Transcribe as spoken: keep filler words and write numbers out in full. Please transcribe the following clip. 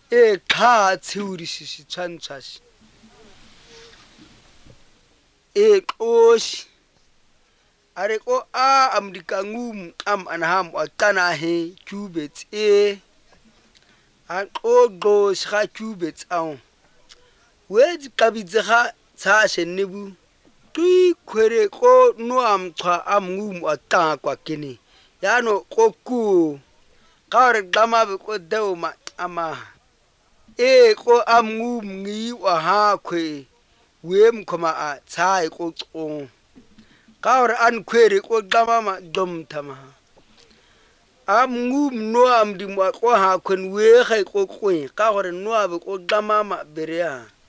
e qha tshuri shishi tshantsashi e qoshi are ko a amdikangum am anham aqana he cubits e a qoqo sha cubits aw wedi qabitse ga tsa shenebu tui khwere ko no am cha amngum aqqa kwa kini yano qoku qare qama be ko deuma ama e ko amngum ngi wa ha khwe wem khoma a tsai ko qo qare an khwere ko qama ma dom thama amngum no am di mo ko ha khwen we ga ko khwe ka gore no abe ko qama ma berea